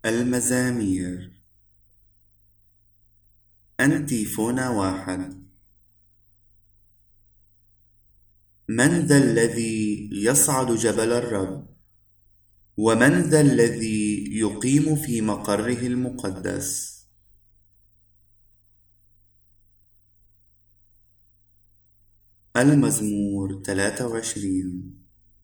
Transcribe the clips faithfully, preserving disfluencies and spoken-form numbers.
المزامير. أنتيفونا واحد. من ذا الذي يصعد جبل الرب؟ ومن ذا الذي يقيم في مقره المقدس؟ المزمور ثلاثة وعشرين.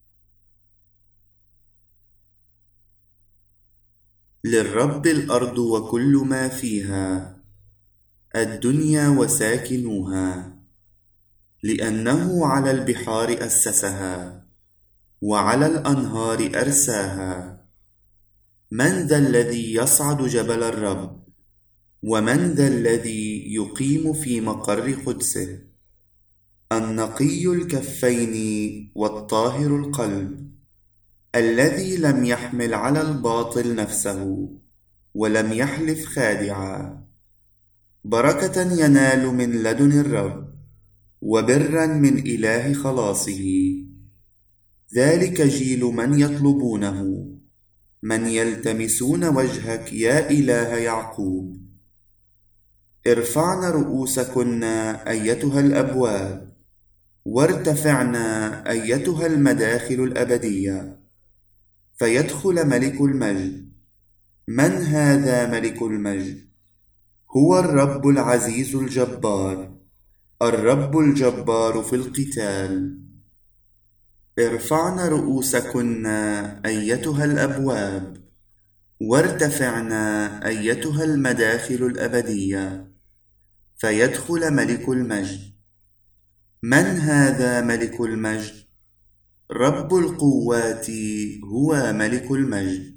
للرب الأرض وكل ما فيها، الدنيا وساكنوها، لأنه على البحار أسسها وعلى الأنهار أرساها. من ذا الذي يصعد جبل الرب؟ ومن ذا الذي يقيم في مقر قدسه؟ النقي الكفين والطاهر القلب، الذي لم يحمل على الباطل نفسه ولم يحلف خادعا. بركة ينال من لدن الرب، وبرا من إله خلاصه. ذلك جيل من يطلبونه، من يلتمسون وجهك يا إله يعقوب. ارفعن رؤوسكن أيتها الأبواب، وارتفعن أيتها المداخل الأبدية، فيدخل ملك المجد. من هذا ملك المجد؟ هو الرب العزيز الجبار، الرب الجبار في القتال. ارفعن رؤوسكن أيتها الأبواب، وارتفعن أيتها المداخل الأبدية، فيدخل ملك المجد. من هذا ملك المجد؟ رب القوات هو ملك المجد.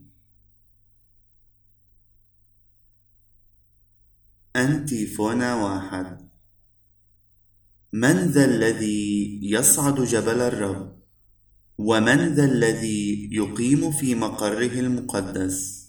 أنتيفونا واحد. من ذا الذي يصعد جبل الرب؟ ومن ذا الذي يقيم في مقره المقدس؟